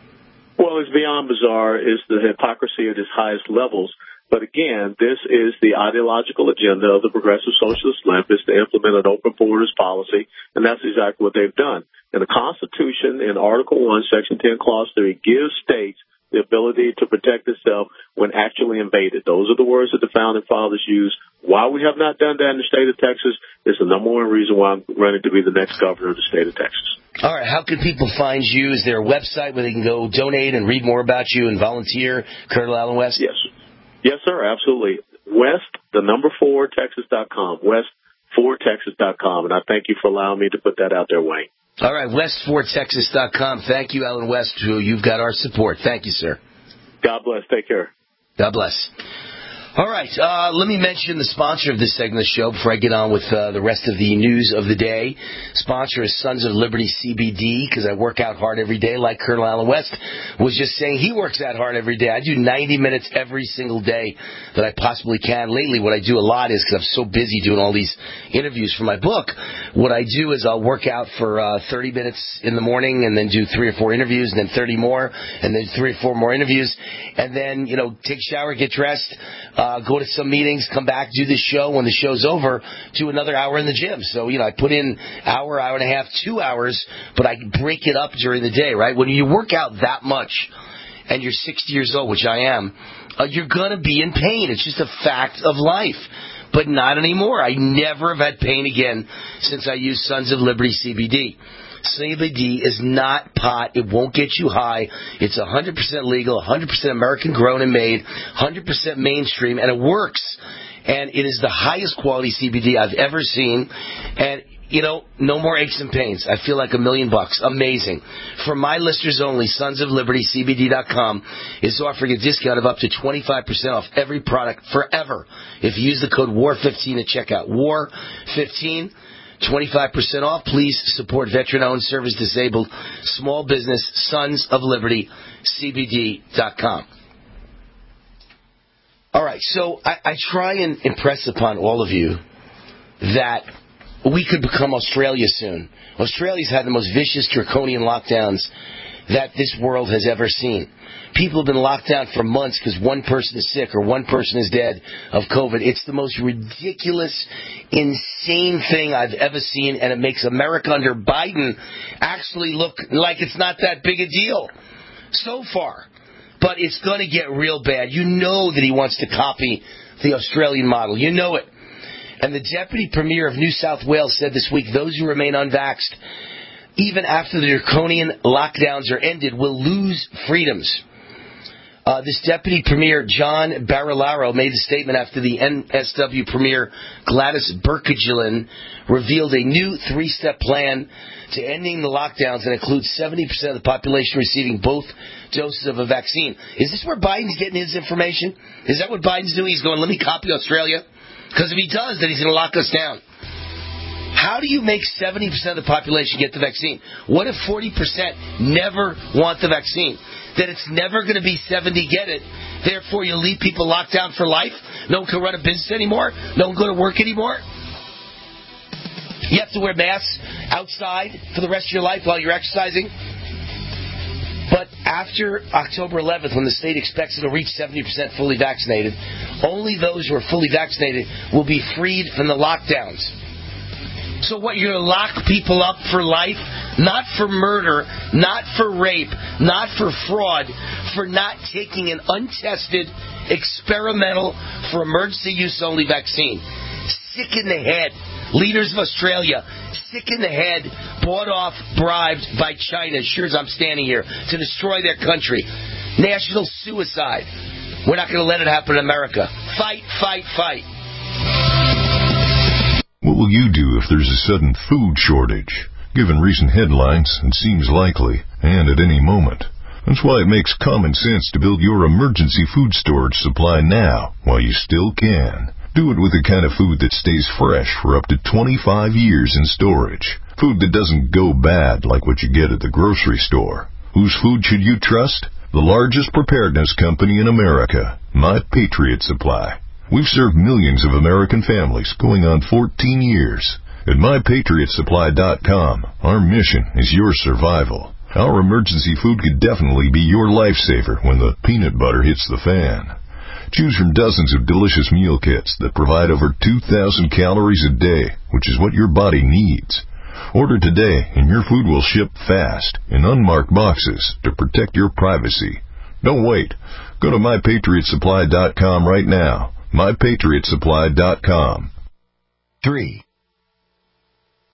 Well, it's beyond bizarre. It's the hypocrisy at its highest levels. But again, this is the ideological agenda of the Progressive Socialist Left, is to implement an open borders policy, and that's exactly what they've done. And the Constitution in Article one, Section ten, Clause three, gives states the ability to protect itself when actually invaded. Those are the words that the Founding Fathers used. Why we have not done that in the state of Texas is the number one reason why I'm running to be the next governor of the state of Texas.
All right, how can people find you? Is there a website where they can go donate and read more about you and volunteer, Colonel Allen West?
Yes. Yes, sir, absolutely. west, the number four, texas dot com, west four texas dot com. And I thank you for allowing me to put that out there, Wayne.
All right, west four texas dot com. Thank you, Alan West. You've got our support. Thank you, sir.
God bless. Take care.
God bless. All right, uh, let me mention the sponsor of this segment of the show before I get on with uh, the rest of the news of the day. Sponsor is Sons of Liberty C B D, because I work out hard every day, like Colonel Alan West was just saying he works out hard every day. I do ninety minutes every single day that I possibly can. Lately, what I do a lot is, because I'm so busy doing all these interviews for my book, what I do is I'll work out for uh, thirty minutes in the morning and then do three or four interviews and then thirty more and then three or four more interviews and then, you know, take a shower, get dressed, Uh, go to some meetings, come back, do the show. When the show's over, do another hour in the gym. So, you know, I put in hour, hour and a half, two hours, but I break it up during the day, right? When you work out that much and you're sixty years old, which I am, uh, you're going to be in pain. It's just a fact of life. But not anymore. I never have had pain again since I used Sons of Liberty C B D. C B D is not pot. It won't get you high. It's one hundred percent legal, one hundred percent American grown and made, one hundred percent mainstream, and it works. And it is the highest quality C B D I've ever seen. And, you know, no more aches and pains. I feel like a million bucks. Amazing. For my listeners only, Sons of Liberty C B D dot com is offering a discount of up to twenty-five percent off every product forever if you use the code W A R fifteen at checkout. W A R fifteen. twenty-five percent off. Please support veteran-owned, service-disabled, small business, Sons of Liberty, C B D dot com. All right, so I, I try and impress upon all of you that we could become Australia soon. Australia's had the most vicious, draconian lockdowns that this world has ever seen. People have been locked down for months because one person is sick or one person is dead of COVID. It's the most ridiculous, insane thing I've ever seen, and it makes America under Biden actually look like it's not that big a deal so far. But it's going to get real bad. You know that he wants to copy the Australian model. You know it. And the Deputy Premier of New South Wales said this week, those who remain unvaxxed, even after the draconian lockdowns are ended, will lose freedoms. Uh, this Deputy Premier, John Barilaro, made a statement after the N S W Premier, Gladys Berejiklian, revealed a new three-step plan to ending the lockdowns that includes seventy percent of the population receiving both doses of a vaccine. Is this where Biden's getting his information? Is that what Biden's doing? He's going, let me copy Australia? Because if he does, then he's going to lock us down. How do you make seventy percent of the population get the vaccine? What if forty percent never want the vaccine? Then it's never going to be seventy get it. Therefore, you leave people locked down for life. No one can run a business anymore. No one can go to work anymore. You have to wear masks outside for the rest of your life while you're exercising. But after October eleventh, when the state expects it to reach seventy percent fully vaccinated, only those who are fully vaccinated will be freed from the lockdowns. So what, you're going to lock people up for life? Not for murder, not for rape, not for fraud, for not taking an untested, experimental, for emergency use only vaccine. Sick in the head. Leaders of Australia, sick in the head, bought off, bribed by China, sure as I'm standing here, to destroy their country. National suicide. We're not going to let it happen in America. Fight, fight, fight.
What will you do if there's a sudden food shortage? Given recent headlines, it seems likely, and at any moment. That's why it makes common sense to build your emergency food storage supply now, while you still can. Do it with the kind of food that stays fresh for up to twenty-five years in storage. Food that doesn't go bad like what you get at the grocery store. Whose food should you trust? The largest preparedness company in America, My Patriot Supply. We've served millions of American families going on fourteen years. At my patriot supply dot com, our mission is your survival. Our emergency food could definitely be your lifesaver when the peanut butter hits the fan. Choose from dozens of delicious meal kits that provide over two thousand calories a day, which is what your body needs. Order today and your food will ship fast in unmarked boxes to protect your privacy. Don't wait. Go to my patriot supply dot com right now. my patriot supply dot com.
Three.